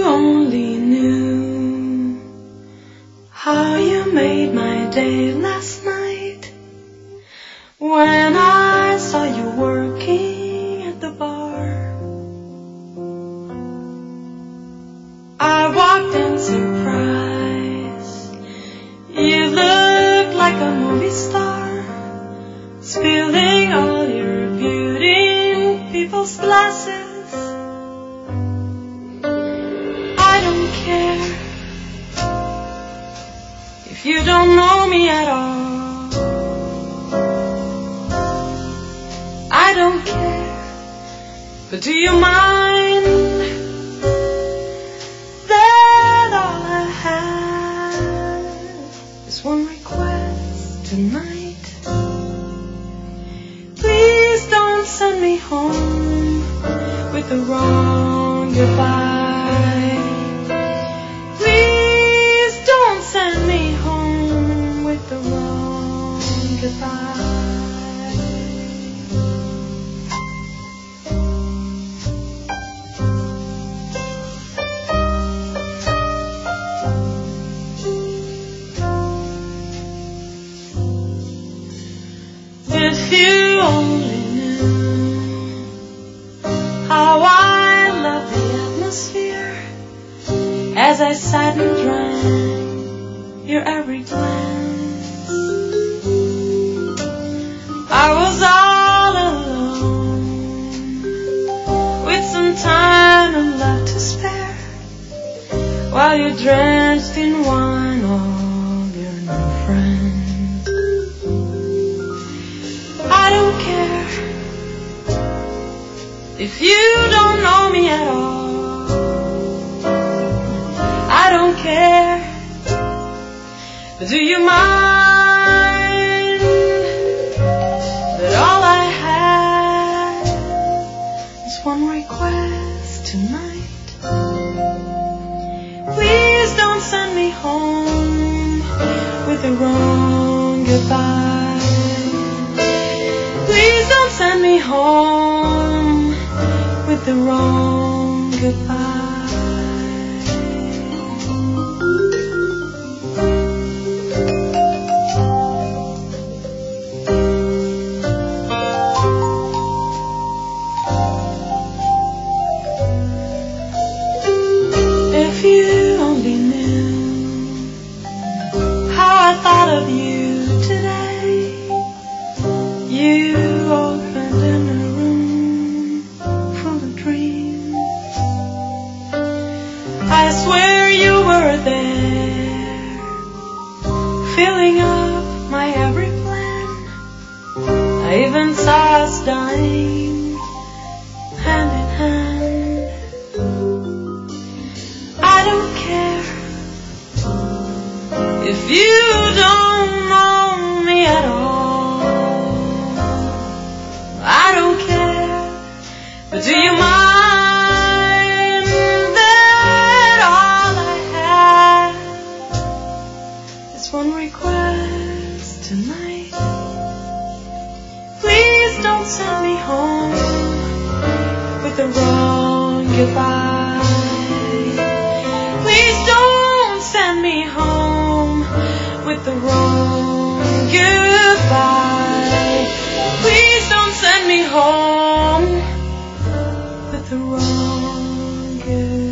only knew how you made my day last night, when I saw you working at the bar. I walked in surprised. You looked like a movie star, spilling all your beauty in people's glasses. I don't care if you don't know me at all. I don't care, but do you mind that all I have is one request tonight? Please don't send me home with the wrong goodbye. Please don't send me home with the wrong goodbye. If you only knew how I love the atmosphere as I sat and drank your every glance. I was all alone with some time and love to spare, while you drenched in wine all your new friends. I don't care if you don't know me at all. I don't care, but do you mind that all I have is one request tonight? Please don't send me home with the wrong goodbye. Please don't send me home with the wrong goodbye. If you only knew how I thought of you today. You opened in a room full of dreams. I swear you were there, filling up my every plan. I even saw us dying hand in hand. I don't care if you don't know me at all. I don't care, but do you mind that all I have is one request tonight? Please don't send me home with the wrong goodbye. Please don't send me home with the wrong goodbye. Please don't send me home with the wrong goodbye.